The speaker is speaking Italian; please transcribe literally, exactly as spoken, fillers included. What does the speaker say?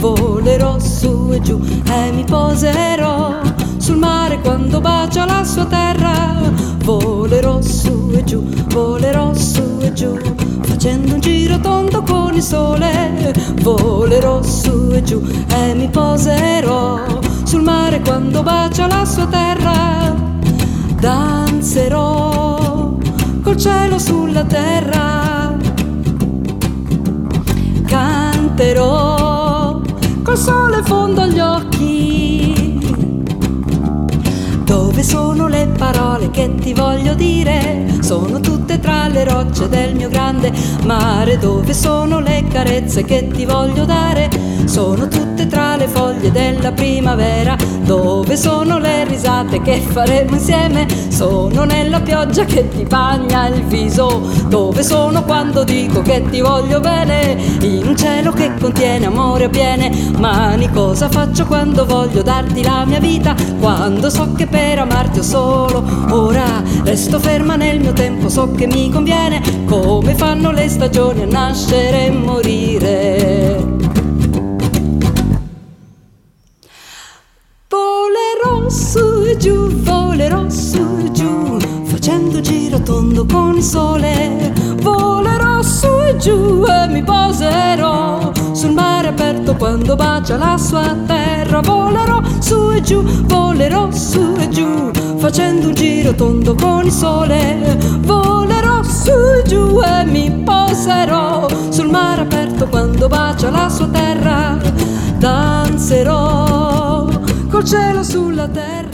volerò su e giù e mi poserò sul mare quando bacia la sua terra. Volerò su e giù, volerò su e giù, facendo un giro tondo con il sole. Volerò su e giù e mi poserò sul mare quando bacia la sua terra. Danzerò col cielo sulla terra, canterò col sole in fondo agli occhi. Dove sono le parole che ti voglio dire? Sono tutte tra le rocce del mio grande mare. Dove sono le carezze che ti voglio dare? Sono tutte tra le foglie della primavera. Dove sono le risate che faremo insieme? Sono nella pioggia che ti bagna il viso. Dove sono quando dico che ti voglio bene? In un cielo che contiene amore a piene mani. Cosa faccio quando voglio darti la mia vita? Quando so che per amarti ho solo ora. Resto ferma nel mio tempo, so che mi conviene. Come fanno le stagioni a nascere e morire. Volerò su e giù, volerò su e giù, facendo un giro tondo con il sole. Volerò su e giù e mi poserò sul mare aperto quando bacia la sua terra. Volerò su e giù, volerò su e giù, facendo un giro tondo con il sole. Volerò su e giù e mi poserò sul mare aperto quando bacia la sua terra. Danzerò col cielo sulla terra.